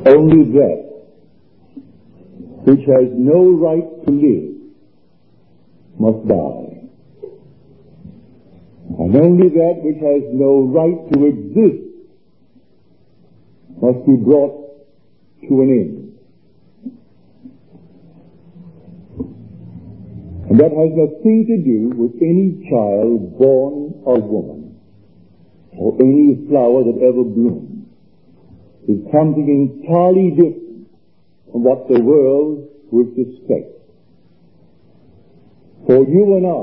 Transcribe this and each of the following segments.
Only that which has no right to live must die. And only that which has no right to exist must be brought to an end. And that has nothing to do with any child born of woman or any flower that ever bloomed. It's something entirely different from what the world would suspect. For you and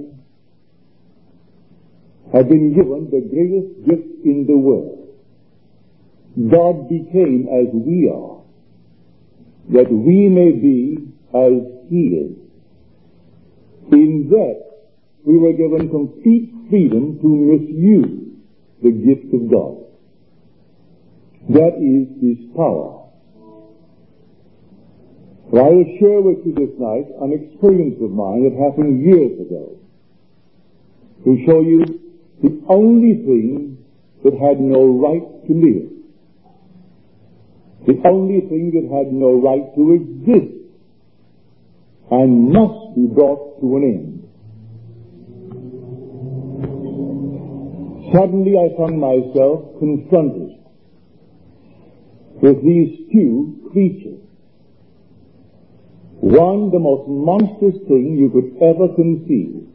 I have been given the greatest gift in the world. God became as we are, that we may be as He is. In that, we were given complete freedom to misuse the gift of God. That is His power. But I will share with you this night an experience of mine that happened years ago to show you the only thing that had no right to live, the only thing that had no right to exist, and must be brought to an end. Suddenly I found myself confronted with these two creatures. One, the most monstrous thing you could ever conceive,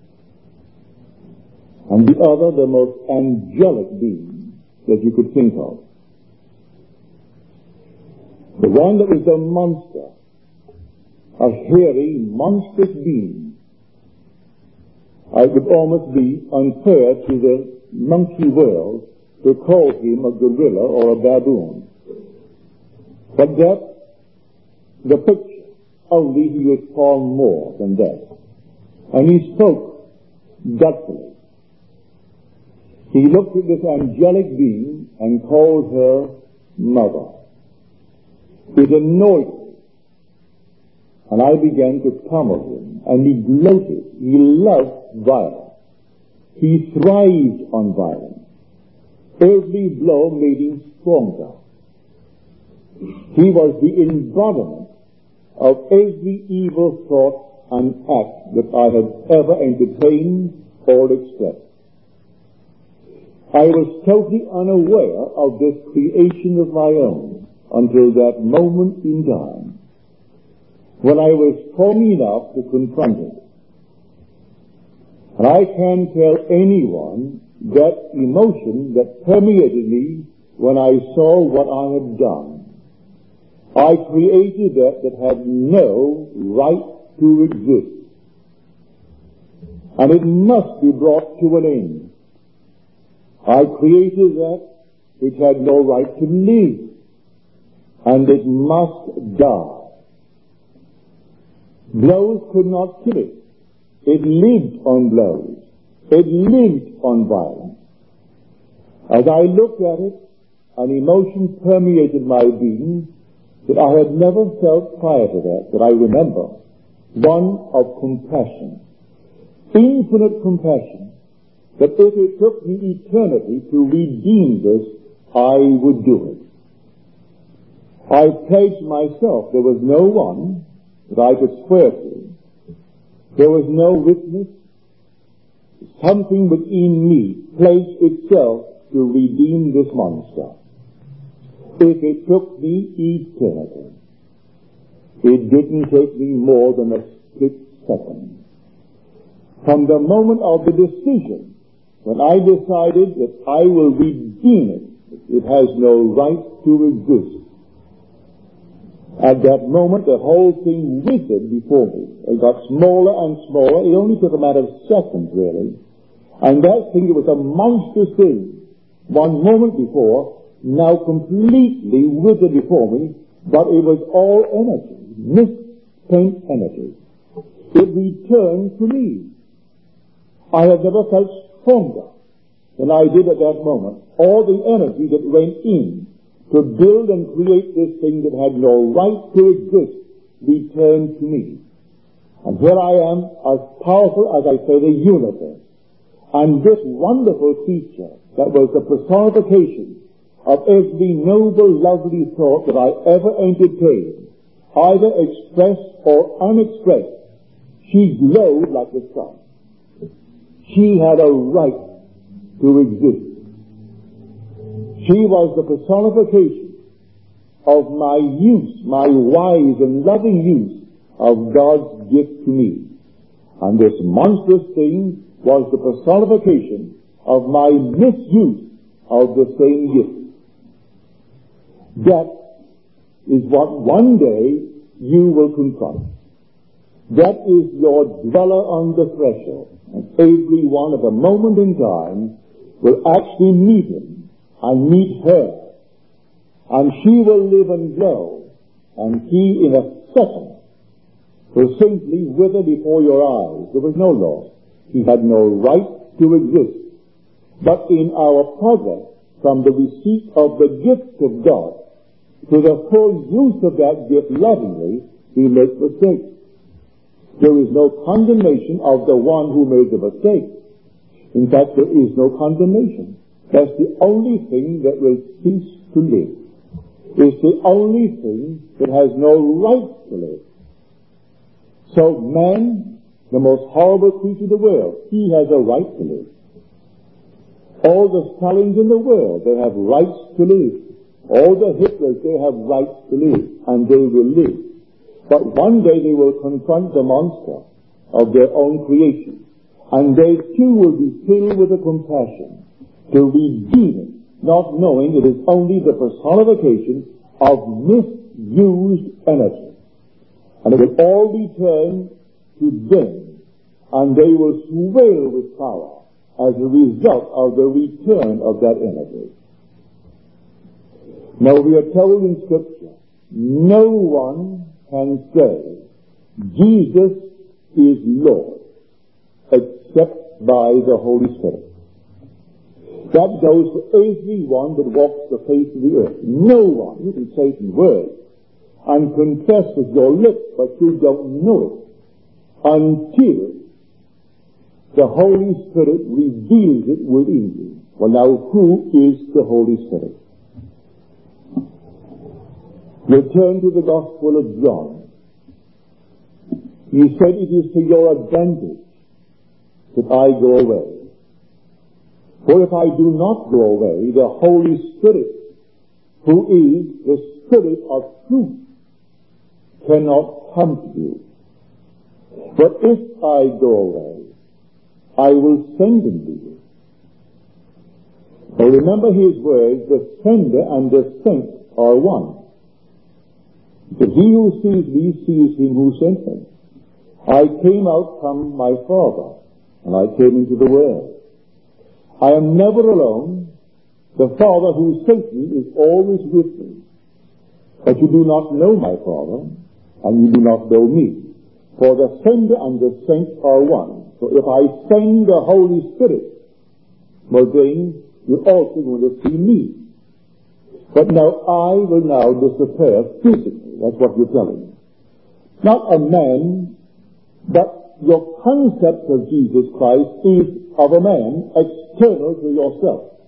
and the other, the most angelic being that you could think of. The one that was the monster, a hairy, monstrous being. I would almost be unfair to the monkey world to call him a gorilla or a baboon. But that, the picture, only he was far more than that. And he spoke doubtfully. He looked at this angelic being and called her mother. It annoyed me. And I began to pummel him, and he gloated. He loved violence. He thrived on violence. Every blow made him stronger. He was the embodiment of every evil thought and act that I had ever entertained or expressed. I was totally unaware of this creation of my own until that moment in time, when I was strong enough to confront it. And I can tell anyone that emotion that permeated me when I saw what I had done. I created that had no right to exist. And it must be brought to an end. I created that which had no right to live. And it must die. Blows could not kill it. It lived on blows. It lived on violence. As I looked at it, an emotion permeated my being that I had never felt prior to that I remember. One of compassion. Infinite compassion. That if it took me eternity to redeem this, I would do it. I pledged myself there was no one that I could swear to. There was no witness. Something within me pledged itself to redeem this monster. If it took me eternity, it didn't take me more than a split second. From the moment of the decision, when I decided that I will redeem it, it has no right to exist. At that moment, the whole thing withered before me. It got smaller and smaller. It only took a matter of seconds, really. And that thing, it was a monstrous thing. One moment before, now completely withered before me, but it was all energy, misspent energy. It returned to me. I have never felt stronger than I did at that moment. All the energy that went in to build and create this thing that had no right to exist returned to me. And here I am, as powerful as I say the universe. And this wonderful creature that was the personification of every noble, lovely thought that I ever entertained, either expressed or unexpressed, she glowed like the sun. She had a right to exist. She was the personification of my use, my wise and loving use of God's gift to me. And this monstrous thing was the personification of my misuse of the same gift. That is what one day you will confront. That is your dweller on the threshold. And every one at a moment in time will actually meet him and meet her. And she will live and glow, and he in a second will simply wither before your eyes. There was no loss. He had no right to exist. But in our progress from the receipt of the gift of God to the full use of that gift lovingly, we make mistakes. There is no condemnation of the one who made the mistake. In fact, there is no condemnation. That's the only thing that will cease to live. It's the only thing that has no right to live. So man, the most horrible creature in the world, he has a right to live. All the Stalins in the world, they have rights to live. All the Hitlers, they have rights to live, and they will live. But one day they will confront the monster of their own creation, and they too will be filled with a compassion to redeem it, not knowing it is only the personification of misused energy. And it will all be turned to them, and they will swell with power as a result of the return of that energy. Now we are told in Scripture, no one can say, Jesus is Lord, except by the Holy Spirit. That goes for everyone that walks the face of the earth. No one. You can say it in words and confess with your lips, but you don't know it until the Holy Spirit reveals it within you. Well, now, who is the Holy Spirit? Return to the Gospel of John. He said, it is to your advantage that I go away. For if I do not go away, the Holy Spirit, who is the Spirit of truth, cannot come to you. But if I go away, I will send him to you. Now remember his words, the sender and the sent are one. So he who sees me sees him who sent me. I came out from my Father, and I came into the world. I am never alone. The Father who sent me is always with me. But you do not know my Father, and you do not know me. For the sender and the sent are one. So if I send the Holy Spirit, well then, you're also going to see me. But now I will now disappear physically. That's what you're telling me. Not a man, but your concept of Jesus Christ is of a man external to yourself.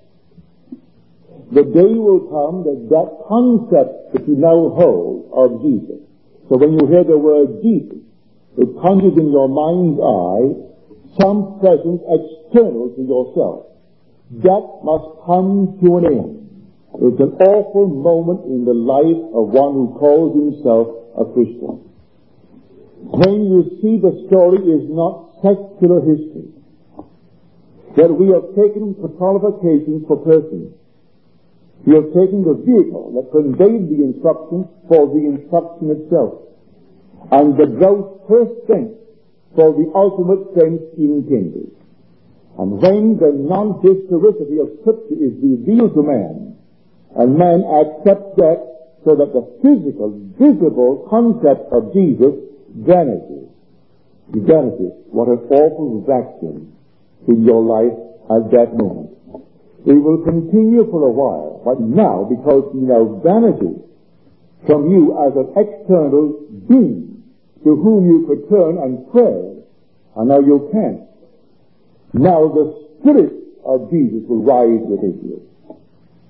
The day will come that concept that you now hold of Jesus. So when you hear the word Jesus, it conjures in your mind's eye some presence external to yourself. That must come to an end. It's an awful moment in the life of one who calls himself a Christian. When you see the story is not secular history, that we have taken personifications for persons. We have taken the vehicle that conveyed the instruction for the instruction itself, and the gross first sense for the ultimate sense intended. And when the non-historicity of Scripture is revealed to man, and man accepts that, so that the physical, visible concept of Jesus vanishes. It vanishes. What an awful vacuum in your life at that moment. It will continue for a while, but now, because he now vanishes from you as an external being to whom you could turn and pray, and now you can't. Now the Spirit of Jesus will rise within you.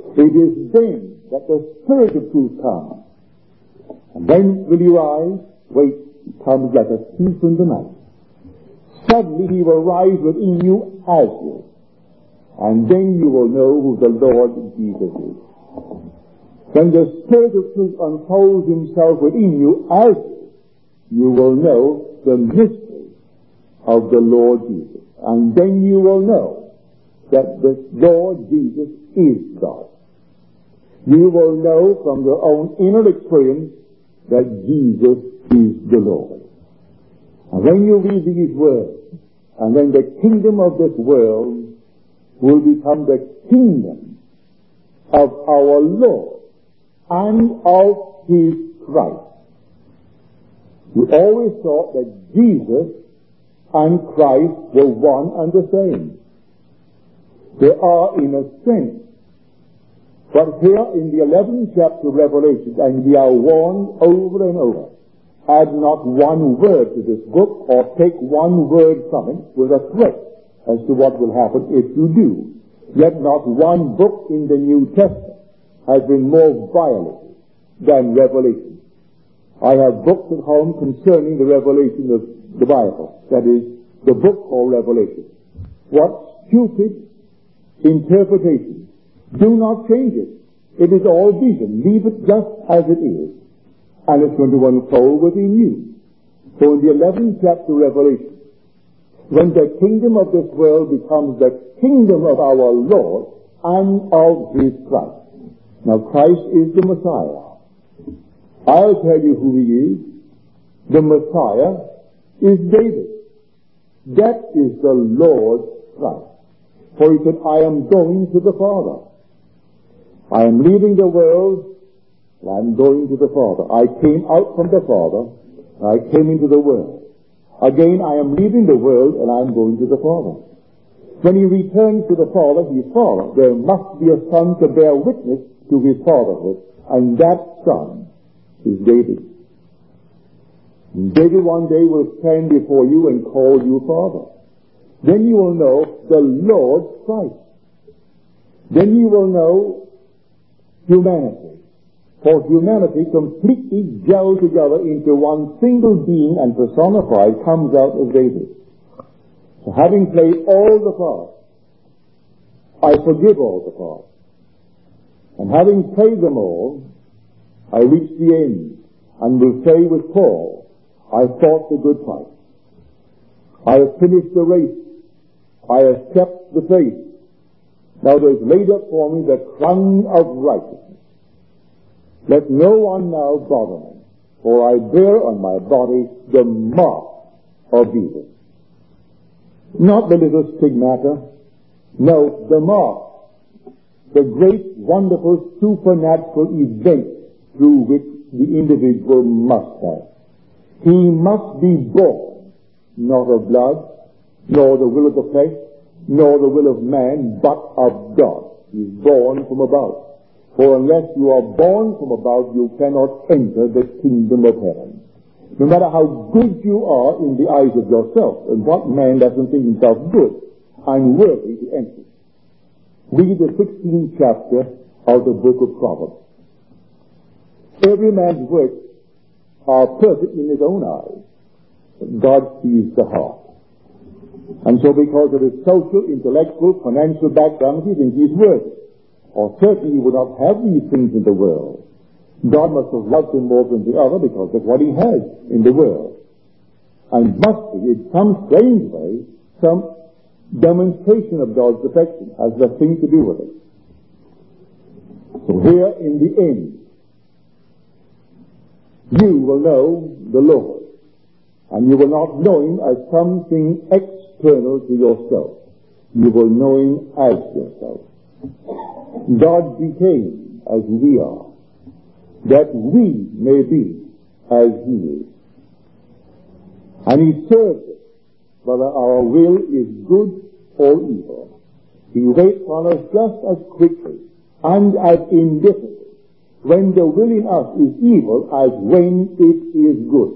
It is then that the Spirit of truth comes. And then will you rise? Wait, he comes like a thief in the night. Suddenly he will rise within you as you. And then you will know who the Lord Jesus is. When the Spirit of truth unfolds himself within you as you will know the mystery of the Lord Jesus. And then you will know that the Lord Jesus is God. You will know from your own inner experience that Jesus is the Lord. And when you read these words, and then the kingdom of this world will become the kingdom of our Lord and of His Christ. We always thought that Jesus and Christ were one and the same. They are in a sense. But here in the 11th chapter of Revelation, and we are warned over and over, add not one word to this book or take one word from it with a threat as to what will happen if you do. Yet not one book in the New Testament has been more violated than Revelation. I have books at home concerning the revelation of the Bible. That is, the book called Revelation. What stupid interpretation. Do not change it. It is all vision. Leave it just as it is. And it's going to unfold within you. So in the 11th chapter of Revelation, when the kingdom of this world becomes the kingdom of our Lord and of His Christ. Now Christ is the Messiah. I'll tell you who He is. The Messiah is David. That is the Lord Christ. For He said, I am going to the Father. I am leaving the world, and I am going to the Father. I came out from the Father, and I came into the world. Again, I am leaving the world, and I am going to the Father. When He returns to the Father, His Father, there must be a Son to bear witness to His fatherhood, and that Son is David. And David one day will stand before you and call you Father. Then you will know the Lord Christ. Then you will know humanity. For humanity completely gelled together into one single being and personified comes out of David. So having played all the parts, I forgive all the parts. And having played them all, I reach the end and will say with Paul, I fought the good fight. I have finished the race. I have kept the faith. Now there's laid up for me the crown of righteousness. Let no one now bother me, for I bear on my body the mark of Jesus. Not the little stigmata. No, the mark. The great, wonderful, supernatural event through which the individual must pass. He must be born, not of blood, nor the will of the flesh, nor the will of man, but of God. He is born from above. For unless you are born from above, you cannot enter the kingdom of heaven. No matter how good you are in the eyes of yourself, and what man doesn't think himself good, I'm worthy to enter. Read the 16th chapter of the book of Proverbs. Every man's works are perfect in his own eyes, but God sees the heart. And so because of his social, intellectual, financial background, he thinks he's worthy. Or certainly he would not have these things in the world. God must have loved him more than the other because of what he has in the world. And must be, in some strange way, some demonstration of God's affection has nothing to do with it. So here in the end, you will know the Lord. And you will not know Him as something external to yourself. You will know Him as yourself. God became as we are, that we may be as He is. And He serves us, whether our will is good or evil. He waits on us just as quickly and as indifferently when the will in us is evil as when it is good.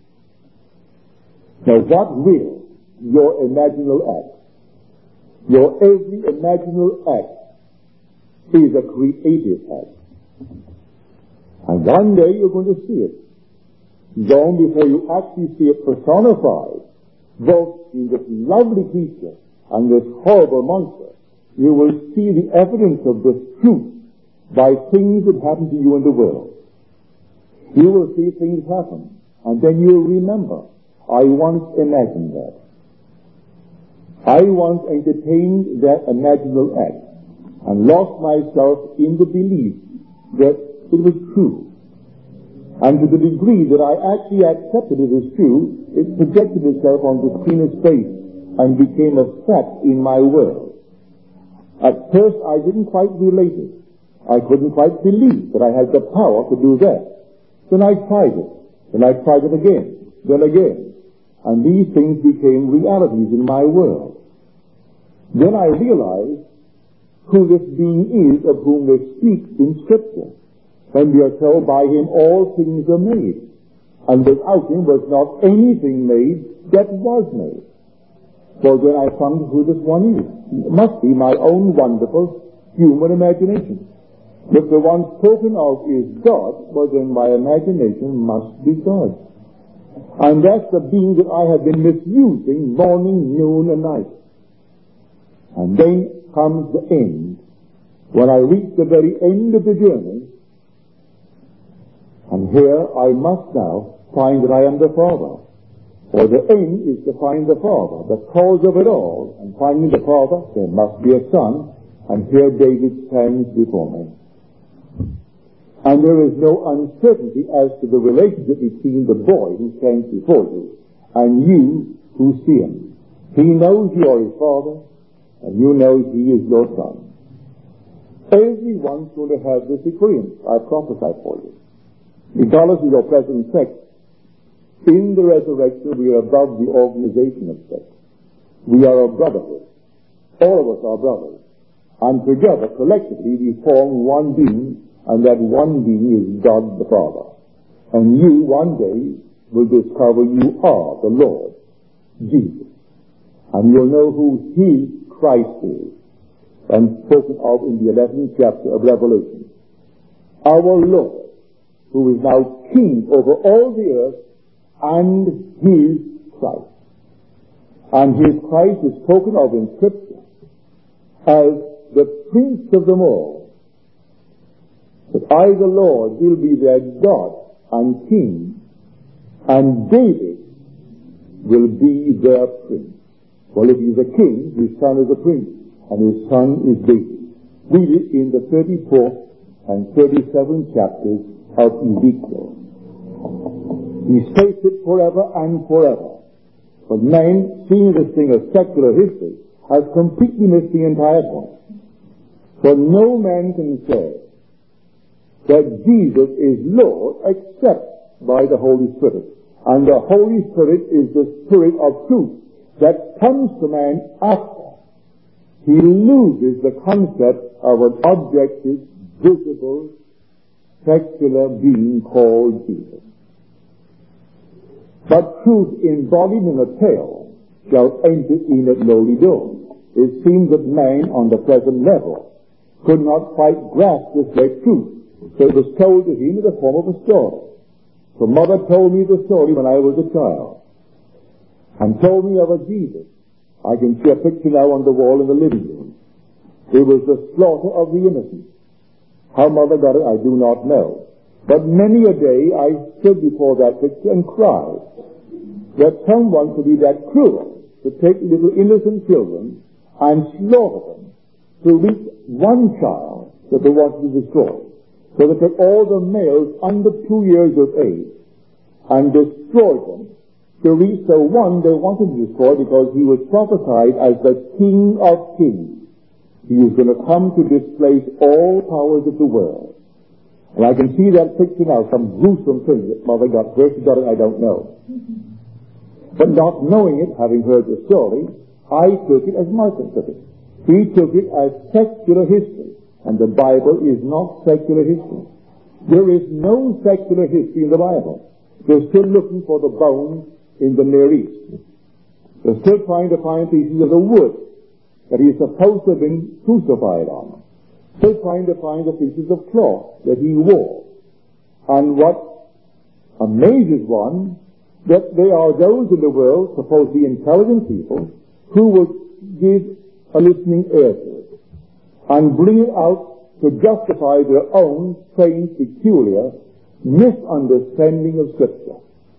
Now what will your imaginal act, your every imaginal act, is a creative act. And one day you're going to see it. Long before you actually see it personified, both in this lovely creature and this horrible monster, you will see the evidence of this truth by things that happen to you in the world. You will see things happen, and then you'll remember, I once imagined that. I once entertained that imaginal act and lost myself in the belief that it was true. And to the degree that I actually accepted it as true, it projected itself on the screen of space and became a fact in my world. At first I didn't quite relate it. I couldn't quite believe that I had the power to do that. Then I tried it. Then I tried it again. Then again. And these things became realities in my world. Then I realized who this being is of whom they speak in Scripture, when we are told by him all things are made, and without him was not anything made that was made. So then I found who this one is. It must be my own wonderful human imagination. If the one spoken of is God, well then my imagination must be God. And that's the being that I have been misusing morning, noon, and night. And then comes the end. When I reach the very end of the journey, and here I must now find that I am the Father. For the end is to find the Father, the cause of it all. And finding the Father, there must be a Son. And here David stands before me. And there is no uncertainty as to the relationship between the boy who stands before you and you who see him. He knows you are his father, and you know he is your son. Everyone's going to have this experience. I prophesy for you. Regardless of your present sex, in the resurrection we are above the organization of sex. We are a brotherhood. All of us are brothers. And together, collectively, we form one being, and that one being is God the Father. And you, one day, will discover you are the Lord, Jesus. And you'll know who He, Christ, is, and spoken of in the 11th chapter of Revelation. Our Lord, who is now King over all the earth, and His Christ. And His Christ is spoken of in Scripture as the Prince of them all. That I, the Lord, will be their God and King, and David will be their Prince. Well, if he's a king, his son is a prince, and his son is David. Read it in the 34th and 37th chapters of Ezekiel. He states it forever and forever. But man, seeing this thing as secular history, has completely missed the entire point. For no man can say that Jesus is Lord except by the Holy Spirit. And the Holy Spirit is the Spirit of truth that comes to man after he loses the concept of an objective, visible, secular being called Jesus. But truth embodied in a tale shall enter in at lowly doors. It seems that man on the present level could not quite grasp this great truth. So it was told to him in the form of a story. So mother told me the story when I was a child, and told me of a Jesus. I can see a picture now on the wall in the living room. It was the slaughter of the innocent. How mother got it, I do not know. But many a day I stood before that picture and cried that someone could be that cruel to take little innocent children and slaughter them to reach one child that they wanted to destroy. So they took all the males under 2 years of age and destroyed them to reach the one they wanted to destroy, because he was prophesied as the King of Kings. He was going to come to displace all powers of the world. And I can see that picture now, some gruesome thing that mother got. Where she got it, I don't know. But not knowing it, having heard the story, I took it as Martin took it. He took it as secular history. And the Bible is not secular history. There is no secular history in the Bible. They're still looking for the bones in the Near East. They're still trying to find pieces of the wood that he is supposed to have been crucified on. still trying to find the pieces of cloth that he wore. And what amazes one, that there are those in the world, supposedly intelligent people, who would give a listening ear to it and bring it out to justify their own strange, peculiar misunderstanding of Scripture.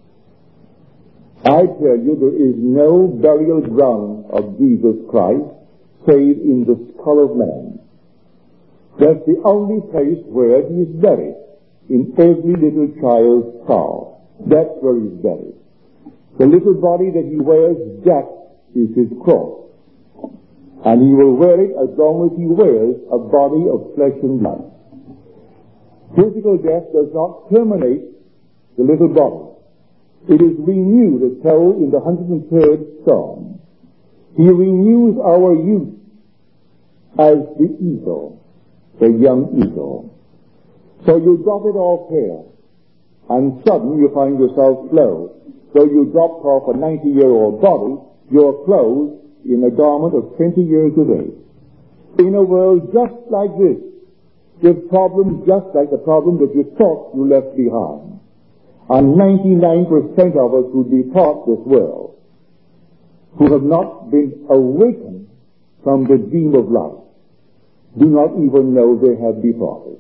I tell you, there is no burial ground of Jesus Christ save in the skull of man. That's the only place where he is buried, in every little child's skull. That's where he's buried. The little body that he wears, that is his cross. And he will wear it as long as he wears a body of flesh and blood. Physical death does not terminate the little body. It is renewed, as told in the 103rd Psalm. He renews our youth as the eagle, the young eagle. So you drop it off here, and suddenly you find yourself clothed. So you dropped off a 90-year-old body, you're clothed in a garment of 20 years of age. In a world just like this, with problems just like the problem that you thought you left behind. And 99% of us who depart this world, who have not been awakened from the dream of life, do not even know they have departed.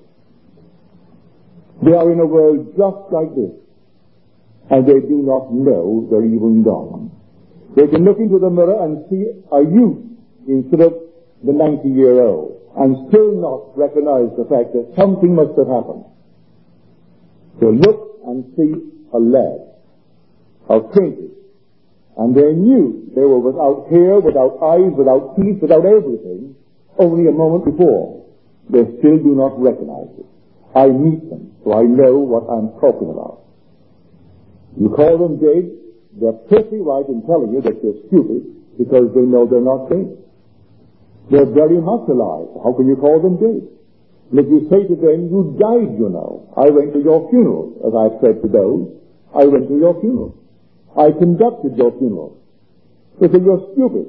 They are in a world just like this, and they do not know they're even gone. They can look into the mirror and see a youth instead of the 90-year-old, and still not recognize the fact that something must have happened. They look and see a lad of 20, and they knew they were without hair, without eyes, without teeth, without everything, only a moment before. They still do not recognize it. I meet them, so I know what I'm talking about. You call them dead, they're perfectly right in telling you that they're stupid because they know they're not dead. They're very much alive. How can you call them dead? And if you say to them, you died, you know. I went to your funeral, as I've said to those. I went to your funeral. I conducted your funeral. They say, you're stupid.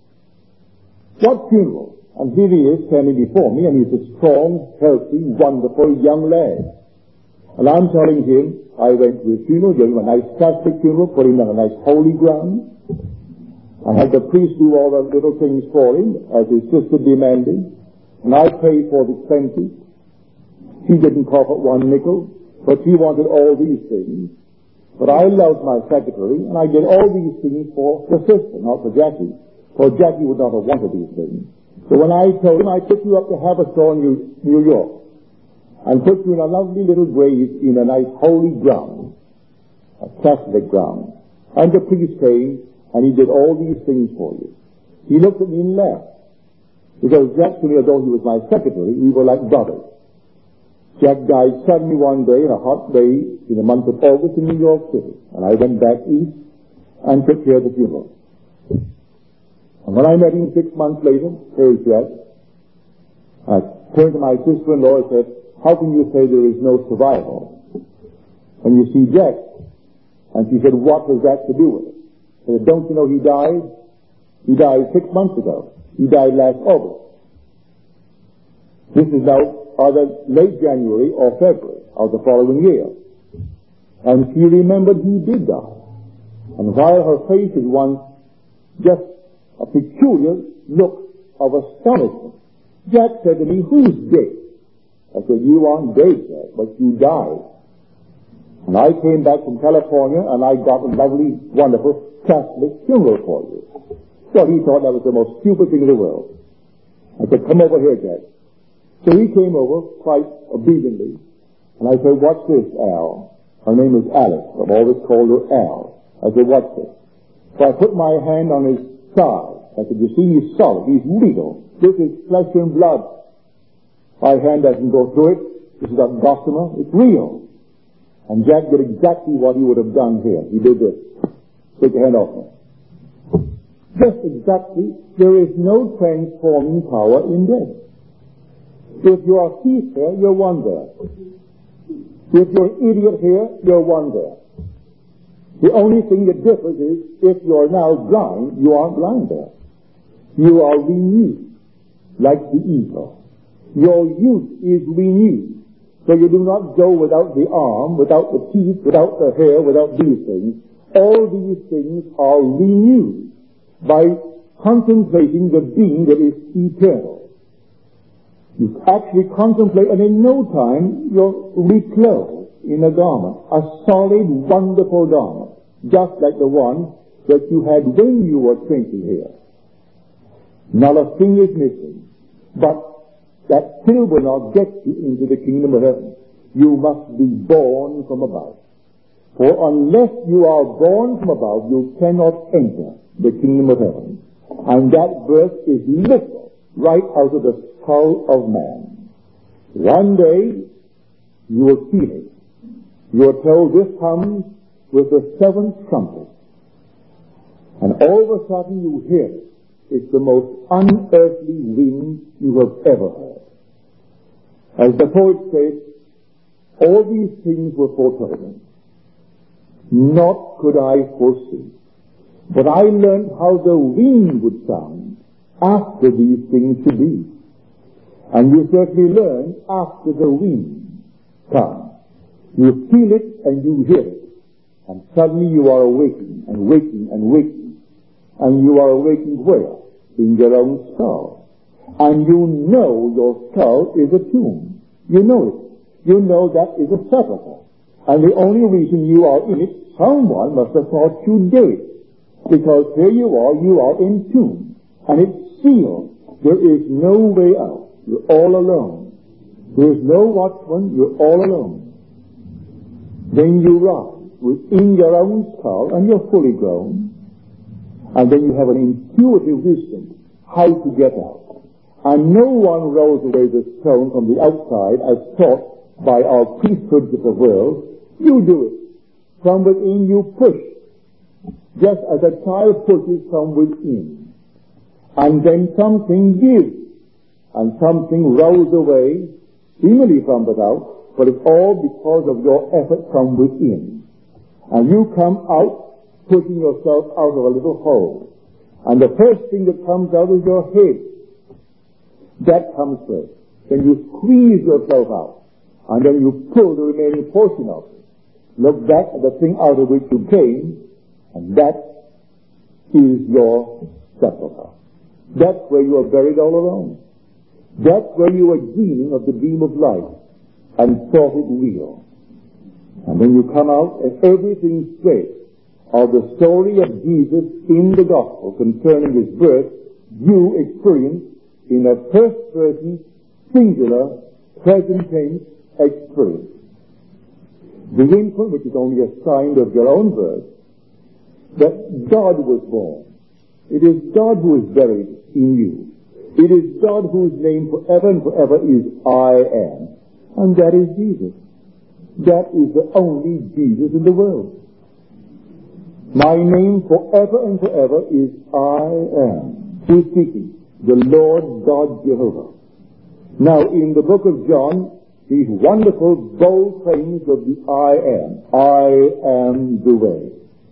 What funeral? And here he is standing before me, and he's a strong, healthy, wonderful young lad. And I'm telling him, I went to his funeral, gave him a nice Catholic funeral, put him on a nice holy ground. I had the priest do all the little things for him, as his sister demanded. And I paid for the expenses. She didn't profit one nickel, but she wanted all these things. But I loved my secretary, and I did all these things for the sister, not for Jackie. For Jackie would not have wanted these things. So when I told him, I took you up to Haverstraw, New York, and put you in a lovely little grave in a nice holy ground, a Catholic ground. And the priest came, and he did all these things for you. He looked at me and laughed. Because actually, although he was my secretary, we were like brothers. Jack died suddenly one day, in a hot day, in the month of August in New York City. And I went back east and took care of the funeral. And when I met him 6 months later, here's Jack, I turned to my sister-in-law and said, how can you say there is no survival when you see Jack? And she said, what has that to do with it? I said, don't you know he died? He died 6 months ago. He died last August. This is now either late January or February of the following year. And she remembered he did die. And while her face is one just a peculiar look of astonishment, Jack said to me, who's dead? I said, you aren't dead, Jack, but you died. And I came back from California and I got a lovely, wonderful Catholic funeral for you. Well, he thought that was the most stupid thing in the world. I said, come over here, Jack. So he came over quite obediently. And I said, what's this, Al? Her name is Alice. I've always called her Al. I said, what's this? So I put my hand on his side. I said, you see, he's solid. He's legal. This is flesh and blood. My hand doesn't go through it. This is a gossamer. It's real. And Jack did exactly what he would have done here. He did this. Take your hand off me. Just exactly, there is no transforming power in death. If you are thief here, you're one there. If you're an idiot here, you're one there. The only thing that differs is, if you're now blind, you aren't blind there. You are renewed, like the eagle. Your youth is renewed. So you do not go without the arm, without the teeth, without the hair, without these things. All these things are renewed by contemplating the being that is eternal. You actually contemplate, and in no time you're reclothed in a garment, a solid, wonderful garment, just like the one that you had when you were 20 here. Not a thing is missing, but that still will not get you into the kingdom of heaven. You must be born from above. For unless you are born from above, you cannot enter the kingdom of heaven. And that birth is literal, right out of the skull of man. One day, you will feel it. You are told this comes with the seventh trumpet. And all of a sudden you hear it. It's the most unearthly wind you have ever heard. As the poet says, all these things were foretold. Not could I foresee. But I learned how the wind would sound after these things should be. And you certainly learn after the wind comes. You feel it and you hear it. And suddenly you are awaking and waking and waking. And you are awakened where? In your own skull. And you know your skull is a tomb. You know it. You know that is a sepulchre. And the only reason you are in it, someone must have thought you dead. Because here you are entombed. And it's sealed. There is no way out. You're all alone. There is no watchman. You're all alone. Then you rise within your own skull, and you're fully grown. And then you have an intuitive wisdom how to get out. And no one rolls away the stone from the outside as taught by our priesthoods of the world. You do it. From within you push. Just as a child pushes from within. And then something gives. And something rolls away, seemingly from without, but it's all because of your effort from within. And you come out pushing yourself out of a little hole. And the first thing that comes out is your head. That comes first. Then you squeeze yourself out. And then you pull the remaining portion of it. Look back at the thing out of which you came, and that is your sepulchre. That's where you are buried all alone. That's where you were dreaming of the dream of life and thought it real. And then you come out and everything straight of the story of Jesus in the gospel concerning his birth, you experience in a first person, singular, present tense experience. The infant, which is only a sign of your own birth, that God was born. It is God who is buried in you. It is God whose name forever and forever is I am. And that is Jesus. That is the only Jesus in the world. My name forever and forever is I am. Who is speaking? The Lord God Jehovah. Now, in the book of John, these wonderful, bold claims of the I am. I am the way.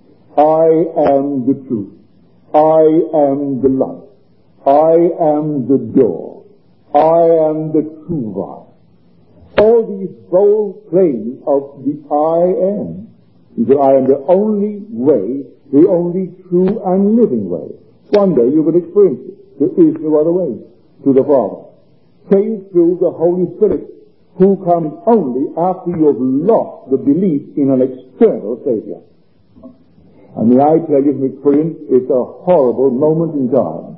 I am the truth. I am the light. I am the door. I am the true vine. All these bold claims of the I am. That I am the only way, the only true and living way. One day you will experience it. There is no other way to the Father. Saved through the Holy Spirit, who comes only after you have lost the belief in an external Savior. And may I tell you from experience, it's a horrible moment in time.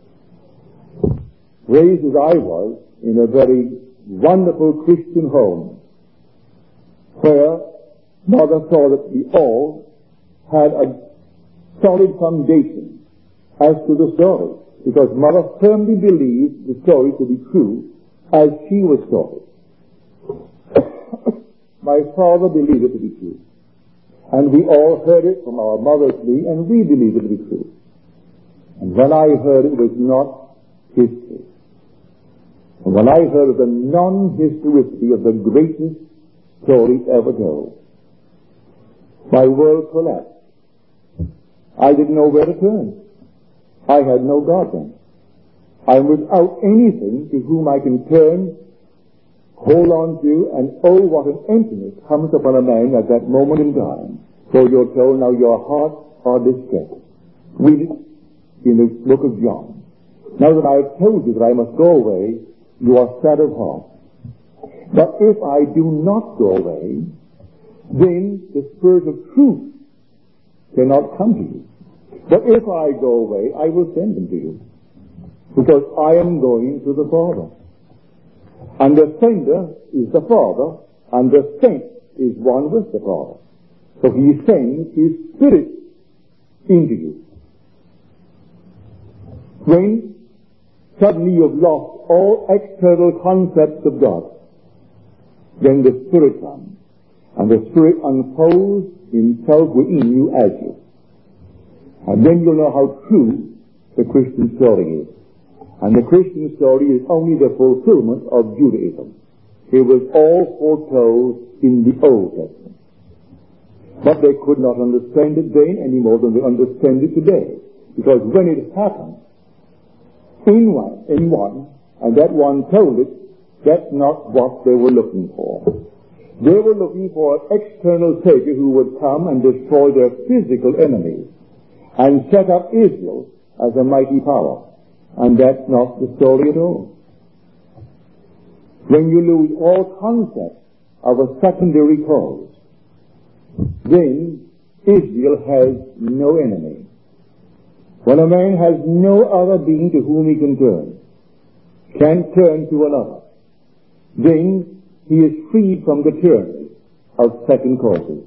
Raised as I was in a very wonderful Christian home, where Mother saw that we all had a solid foundation as to the story, because Mother firmly believed the story to be true as she was taught it. My father believed it to be true. And we all heard it from our mother's knee, and we believed it to be true. And when I heard it was not history. And when I heard of the non-historicity of the greatest story ever told, my world collapsed. I didn't know where to turn. I had no God then. I am without anything to whom I can turn, hold on to, and oh, what an emptiness comes upon a man at that moment in time. So you're told, now your hearts are distressed. Read it in the book of John. Now that I have told you that I must go away, you are sad of heart. But if I do not go away, then the Spirit of truth cannot come to you. But if I go away, I will send him to you. Because I am going to the Father. And the sender is the Father, and the sent is one with the Father. So he sends his Spirit into you. When suddenly you've lost all external concepts of God, then the Spirit comes, and the Spirit unfolds himself within you as you. And then you'll know how true the Christian story is. And the Christian story is only the fulfillment of Judaism. It was all foretold in the Old Testament. But they could not understand it then any more than they understand it today. Because when it happened, in one, and that one told it, that's not what they were looking for. They were looking for an external Savior who would come and destroy their physical enemies and set up Israel as a mighty power. And that's not the story at all. When you lose all concept of a secondary cause, then Israel has no enemy. When a man has no other being to whom he can turn, can't turn to another, then he is freed from the tyranny of second causes.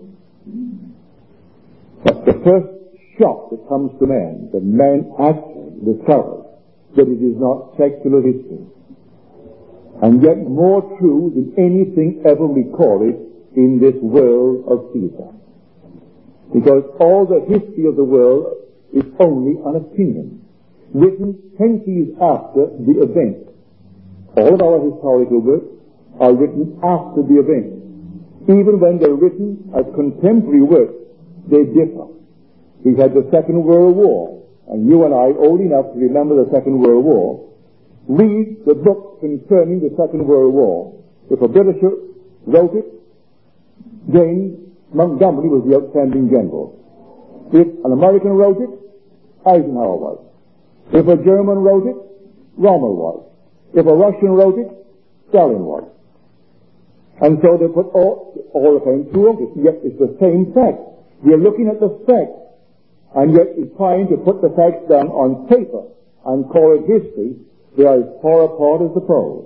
But the first shock that comes to man, the man actually discovers that it is not secular history, and yet more true than anything ever recorded in this world of Caesar. Because all the history of the world is only an opinion, written centuries after the event. All of our historical works are written after the event. Even when they're written as contemporary works, they differ. We had the Second World War, and you and I, old enough to remember the Second World War, read the books concerning the Second World War. If a Britisher wrote it, then Montgomery was the outstanding general. If an American wrote it, Eisenhower was. If a German wrote it, Rommel was. If a Russian wrote it, Stalin was. And so they put all the same through it, yet it's the same fact. We are looking at the fact, and yet it's trying to put the facts down on paper and call it history. They are as far apart as the poles.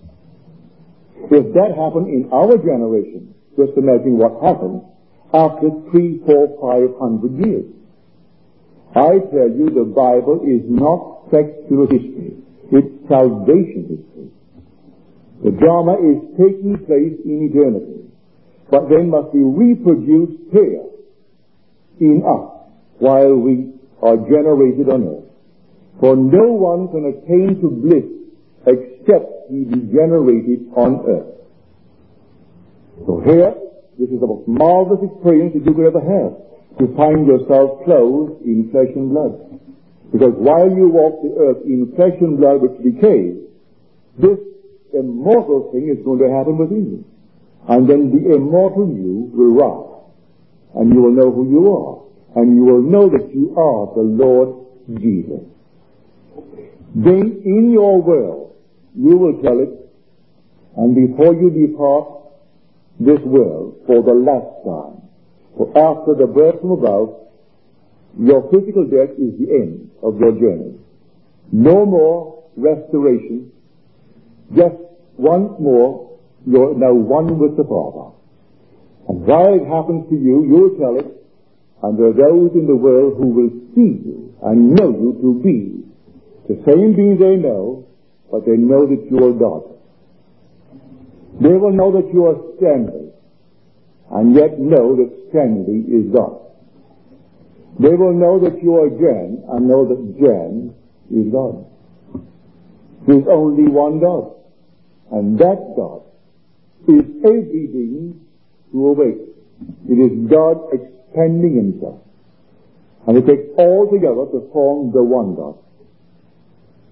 If that happened in our generation, just imagine what happened after 300, 400, 500 years. I tell you, the Bible is not secular history. It's salvation history. The drama is taking place in eternity, but then must be reproduced here in us while we are generated on earth. For no one can attain to bliss except he be generated on earth. So here, this is the most marvelous experience that you could ever have, to find yourself clothed in flesh and blood. Because while you walk the earth in flesh and blood which decays, this immortal thing is going to happen within you. And then the immortal you will rise. And you will know who you are. And you will know that you are the Lord Jesus. Then in your world, you will tell it, and before you depart this world for the last time, for after the birth from above, your physical death is the end of your journey. No more restoration. Just once more, you're now one with the Father. And while it happens to you, you'll tell it, and there are those in the world who will see you and know you to be the same being they know, but they know that you are God. They will know that you are Stanley, and yet know that Stanley is God. They will know that you are Jan, and know that Jan is God. There's only one God, and that God is every being who awakes. It is God expanding himself, and it takes all together to form the one God.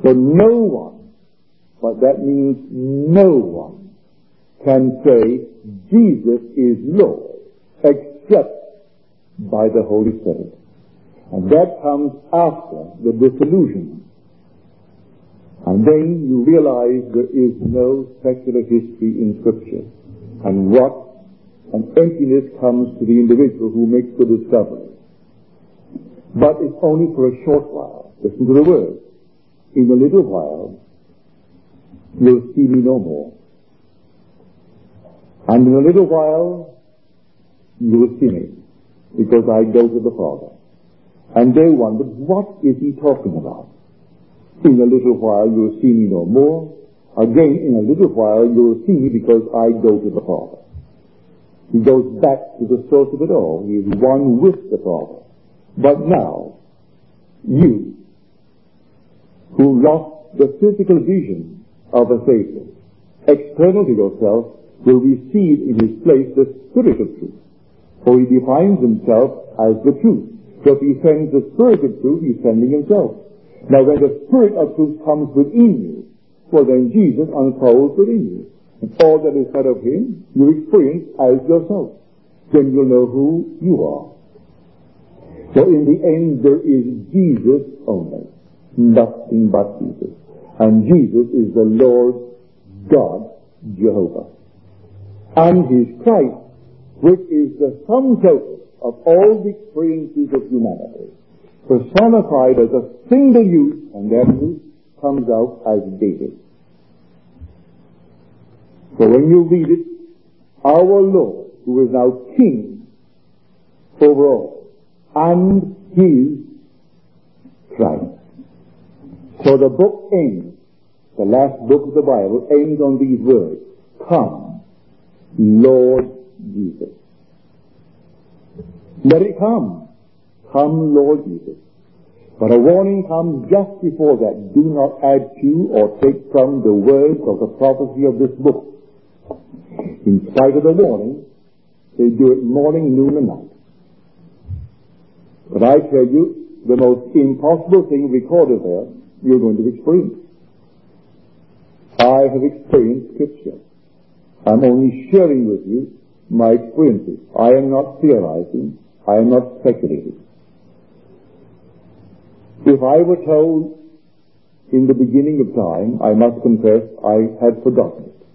So no one, but that means no one, can say Jesus is Lord except by the Holy Spirit. And that comes after the disillusionment. And then you realize there is no secular history in Scripture. And what an emptiness comes to the individual who makes the discovery. But it's only for a short while. Listen to the word. In a little while, you'll see me no more. And in a little while, you will see me, because I go to the Father. And they wondered, what is he talking about? In a little while you will see me no more. Again, in a little while you will see me because I go to the Father. He goes back to the source of it all. He is one with the Father. But now, you, who lost the physical vision of a Savior, external to yourself, will receive in his place the Spirit of truth. For he defines himself as the truth. So if he sends the Spirit of truth, he's sending himself. Now when the Spirit of truth comes within you, well then Jesus unfolds within you. And all that is said of him, you experience as yourself. Then you'll know who you are. So in the end there is Jesus only. Nothing but Jesus. And Jesus is the Lord God, Jehovah. And his Christ, which is the sum total of all the experiences of humanity, personified as a single youth, and that youth comes out as David. So when you read it, our Lord, who is now King over all, and his Christ. So the book ends, the last book of the Bible ends on these words, come, Lord Jesus. Let it come. Come, Lord Jesus. But a warning comes just before that. Do not add to or take from the words of the prophecy of this book. In spite of the warning, they do it morning, noon, and night. But I tell you, the most impossible thing recorded there, you're going to experience. I have experienced Scripture. I'm only sharing with you my experiences. I am not theorizing. I am not speculating. If I were told in the beginning of time, I must confess I had forgotten it.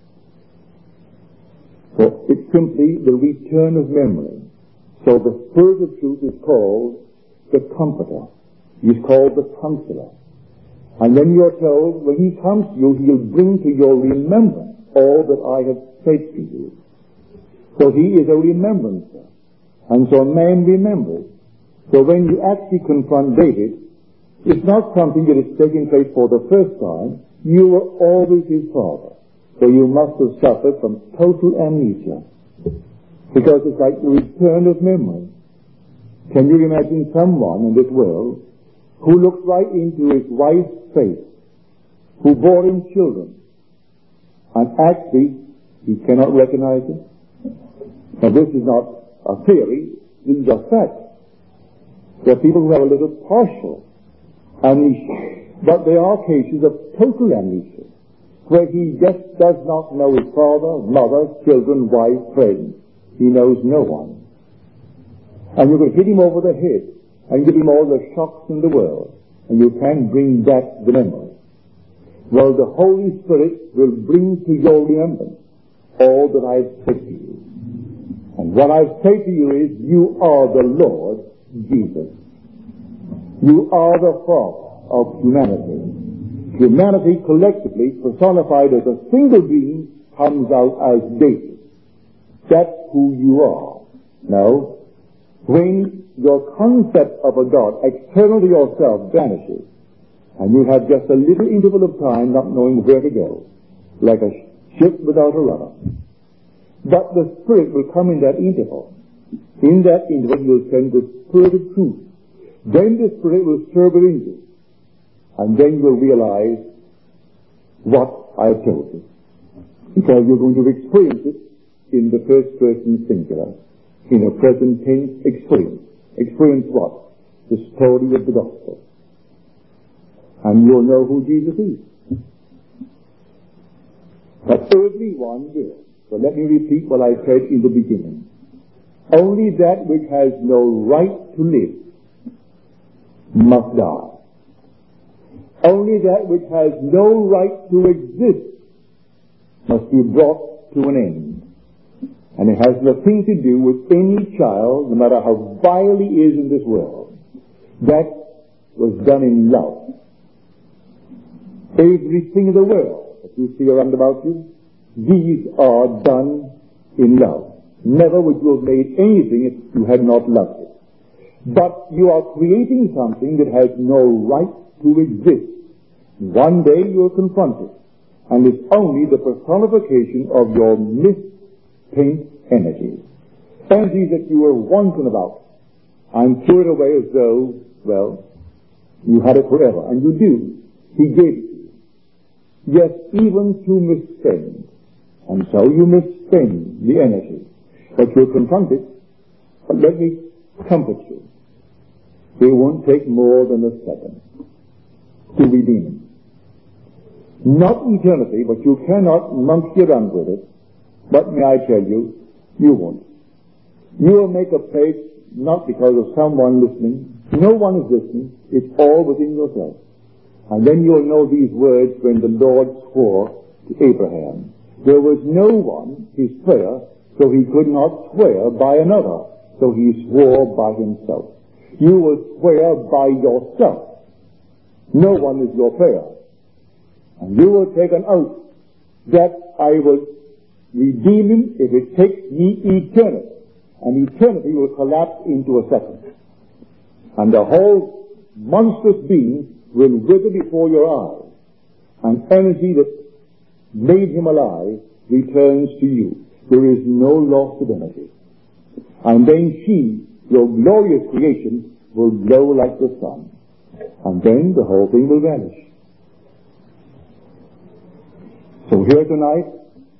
For it's simply the return of memory. So the Spirit of truth is called the Comforter. He's called the Counselor. And then you're told, when he comes to you, he'll bring to your remembrance all that I have said to you. So he is a remembrancer. And so man remembers. So when you actually confront David, it's not something that is taking place for the first time. You were always his father. So you must have suffered from total amnesia. Because it's like the return of memory. Can you imagine someone in this world who looks right into his wife's face, who bore him children, and actually he cannot recognize it? Now this is not a theory, this is a fact. There are people who have a little partial amnesia, but there are cases of total amnesia, where he just does not know his father, mother, children, wife, friends. He knows no one. And you can hit him over the head and give him all the shocks in the world, and you can't bring back the memory. Well, the Holy Spirit will bring to your remembrance all that I've said to you. And what I've said to you is, you are the Lord Jesus. You are the Father of humanity. Humanity collectively, personified as a single being, comes out as David. That's who you are. Now, when your concept of a God external to yourself vanishes, and you have just a little interval of time not knowing where to go, like a ship without a rudder. But the Spirit will come in that interval. In that interval, you will send the Spirit of truth. Then the Spirit will stir within you. And then you will realize what I have told you. Because you're going to experience it in the first person singular. In a present tense experience. Experience what? The story of the gospel. and you'll know who Jesus is. But everyone will. So let me repeat what I said in the beginning. Only that which has no right to live must die. Only that which has no right to exist must be brought to an end. And it has nothing to do with any child, no matter how vile he is in this world. That was done in love. Everything in the world that you see around about you, these are done in love. Never would you have made anything if you had not loved it. But you are creating something that has no right to exist. One day you are confronted, and it's only the personification of your misspent energies. Energies that you were wanting about, and threw it away as though, well, you had it forever. And you do. He gave it to you. Yes, even to misspend. And so you misspend the energy. But you're confronted. But let me comfort you. It won't take more than a second to redeem it. Not eternity, but you cannot monkey around with it. But may I tell you, you won't. You will make a place not because of someone listening. No one is listening. It's all within yourself. And then you'll know these words when the Lord swore to Abraham. There was no one, his prayer, so he could not swear by another. So he swore by himself. You will swear by yourself. No one is your prayer. And you will take an oath that I will redeem him if it takes me eternity. And eternity will collapse into a second. And the whole monstrous being will wither before your eyes. And energy that made him alive returns to you. There is no loss of energy. And then she, your glorious creation, will glow like the sun. And then the whole thing will vanish. So here tonight,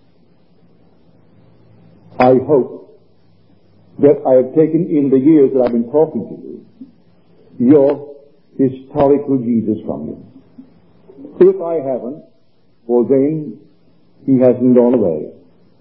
I hope that I have taken in the years that I've been talking to you, your historical Jesus from you. If I haven't, well then, he hasn't gone away.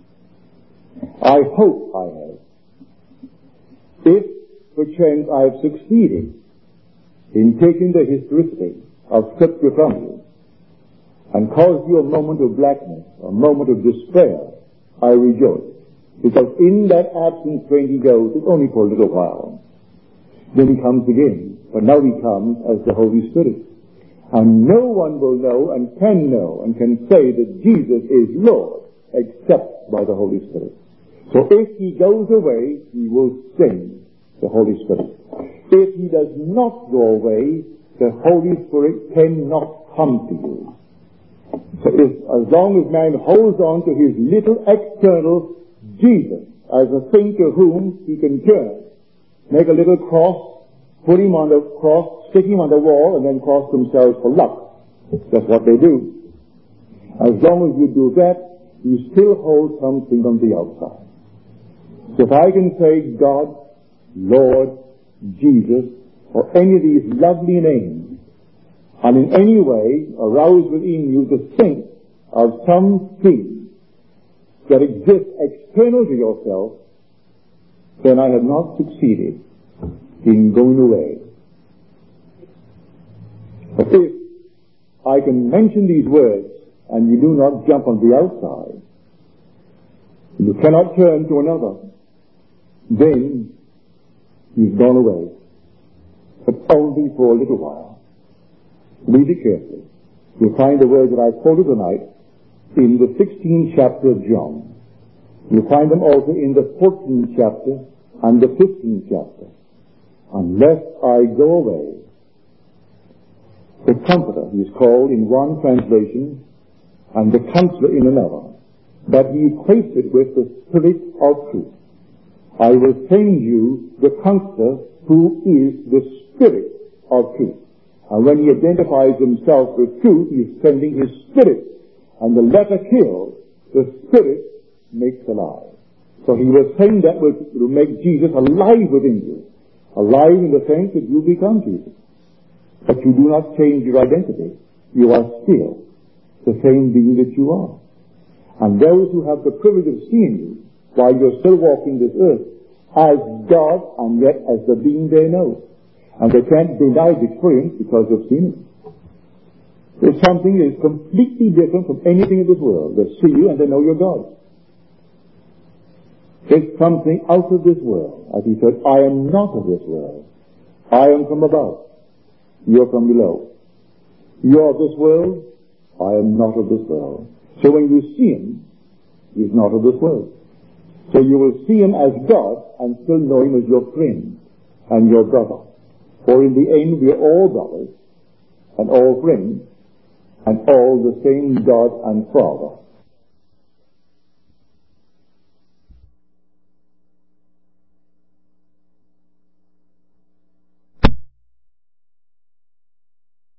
I hope I have. If, perchance, I have succeeded in taking the historicity of Scripture from you and caused you a moment of blackness, a moment of despair, I rejoice. Because in that absence when he goes, it's only for a little while. Then he comes again. But now he comes as the Holy Spirit. And no one will know and can say that Jesus is Lord except by the Holy Spirit. So if he goes away, he will send the Holy Spirit. If he does not go away, the Holy Spirit cannot come to you. So as long as man holds on to his little external Jesus as a thing to whom he can turn, make a little cross, put him on the cross, stick him on the wall, and then cross themselves for luck. That's what they do. As long as you do that, you still hold something on the outside. So if I can say God, Lord, Jesus, or any of these lovely names, and in any way arouse within you to think of something that exists external to yourself, then I have not succeeded in going away. But if I can mention these words and you do not jump on the outside, you cannot turn to another, then you've gone away. But only for a little while. Read it carefully. You'll find the words that I quoted tonight in the 16th chapter of John. You'll find them also in the 14th chapter and the 15th chapter. Unless I go away, the Comforter, he is called in one translation, and the Counselor in another, but he equates it with the Spirit of truth. I will send you the Counselor who is the Spirit of truth. And when he identifies himself with truth, he is sending his Spirit. And the letter kills, the Spirit makes alive. So he was saying that will make Jesus alive within you. Alive in the sense that you become Jesus. But you do not change your identity. You are still the same being that you are. And those who have the privilege of seeing you while you're still walking this earth as God and yet as the being they know. And they can't deny the experience because they've seen it. It's something that is completely different from anything in this world. They see you and they know you're God. It's something out of this world. As he said, I am not of this world. I am from above. You're from below. You're of this world. I am not of this world. So when you see him, he's not of this world. So you will see him as God and still know him as your friend and your brother. For in the end, we are all brothers and all friends and all the same God and Father.